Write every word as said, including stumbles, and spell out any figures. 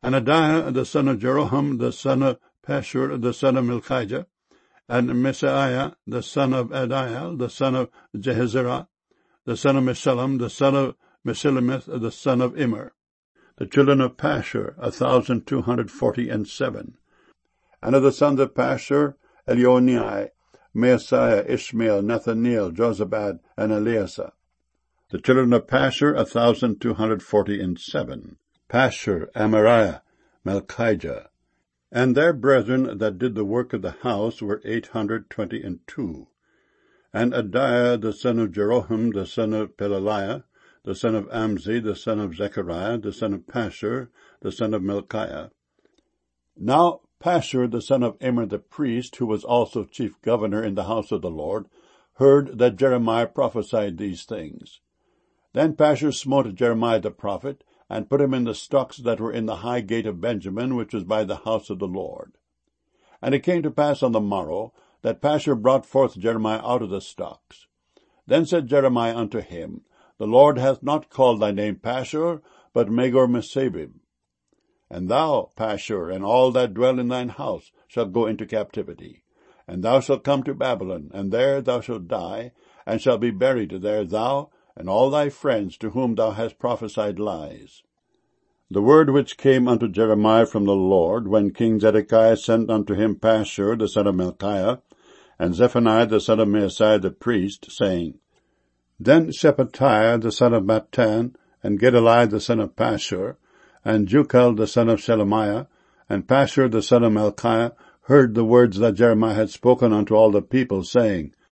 And Adaiah the son of Jeroham, the son of Pashur, the son of Malchijah, and Misaiah the son of Adiel, the son of Jehezerah, the son of Meshullam, the son of Meshilemeth, the son of Immer. The children of Pashur, a thousand two hundred forty and seven. And of the sons of Pashur, Elionai, Maaseiah, Ishmael, Nathaniel, Jozabad, and Eleazar. The children of Pashur, a thousand two hundred forty and seven. Pashur, Amariah, Malchijah. And their brethren that did the work of the house were eight hundred twenty and two. And Adaiah the son of Jeroham, the son of Pelaliah, the son of Amzi, the son of Zechariah, the son of Pashur, the son of Malchiah. Now Pashur, the son of Immer the priest, who was also chief governor in the house of the Lord, heard that Jeremiah prophesied these things. Then Pashur smote Jeremiah the prophet, and put him in the stocks that were in the high gate of Benjamin, which was by the house of the Lord. And it came to pass on the morrow, that Pashur brought forth Jeremiah out of the stocks. Then said Jeremiah unto him, The Lord hath not called thy name Pashur, but Magor-Missabib. And thou, Pashur, and all that dwell in thine house, shalt go into captivity. And thou shalt come to Babylon, and there thou shalt die, and shalt be buried there, thou, and all thy friends to whom thou hast prophesied lies. The word which came unto Jeremiah from the Lord, when King Zedekiah sent unto him Pashur the son of Malchiah, and Zephaniah the son of Maaseiah the priest, saying, Then Shephatiah the son of Mattan, and Gedaliah the son of Pashur, and Jucal the son of Shelemiah, and Pashur the son of Malchiah, heard the words that Jeremiah had spoken unto all the people, saying,